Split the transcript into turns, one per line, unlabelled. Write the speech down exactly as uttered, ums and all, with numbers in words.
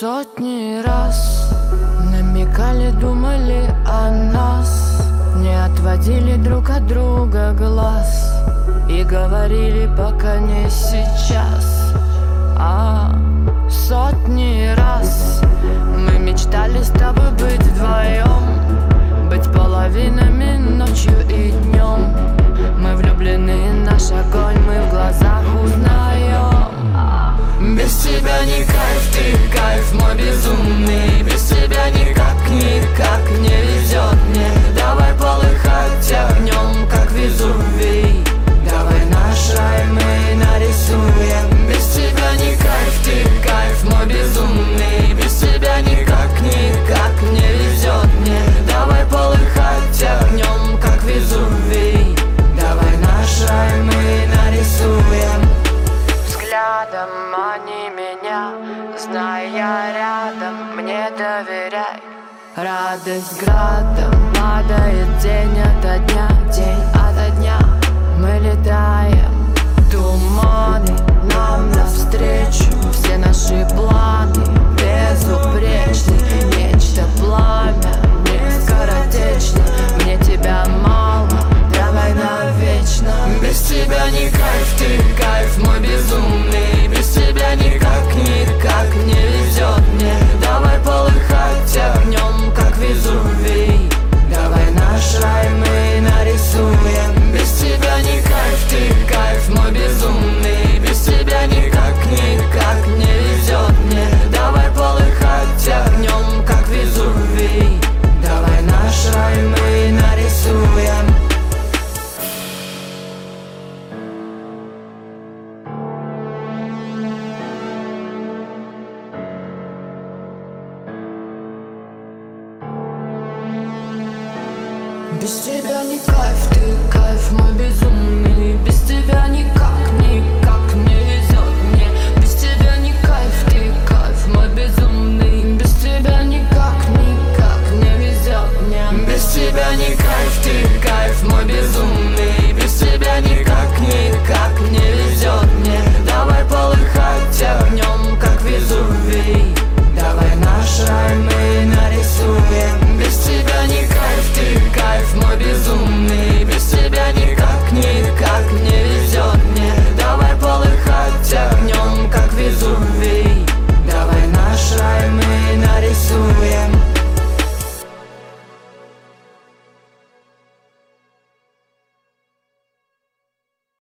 Сотни раз намекали, думали о нас, не отводили друг от друга глаз и говорили, пока не сейчас. А сотни раз мы мечтали с тобой быть вдвоем, быть половинами ночью и днем. Мы влюблены, наш огонь мы в глазах узнаем. Без тебя не кайф, ты кайф мой безумный. Без тебя никак, никак не везет мне. Давай полыхать огнем, как Везувий. Давай наш рай мы нарисуем. Без тебя не кайф, ты кайф мой безумный. Без тебя никак, никак не везет мне. Давай полыхать огнем, как Везувий. Давай наш рай мы нарисуем. Взглядом мани меня, зная рядом, мне доверяй. Радость градом падает день ото дня, день ото дня. Мы летаем, туманы нам навстречу. Все наши планы безупречны. Нечто пламя, не скоротечно. Мне тебя мало, давай навечно. Без тебя не кайф, ты кайф мой безумный. Без тебя никак, никак не везет мне. Давай полыхать огнем, как Везувий. Давай наш рай мы нарисуем. Без тебя не кайф, ты кайф мой безумный. Без тебя никак, никак не везет мне. Давай полыхать огнем, как Везувий. Давай наш рай мы нарисуем. Без тебя не кайф, ты кайф мой безумный. Без тебя не кайф.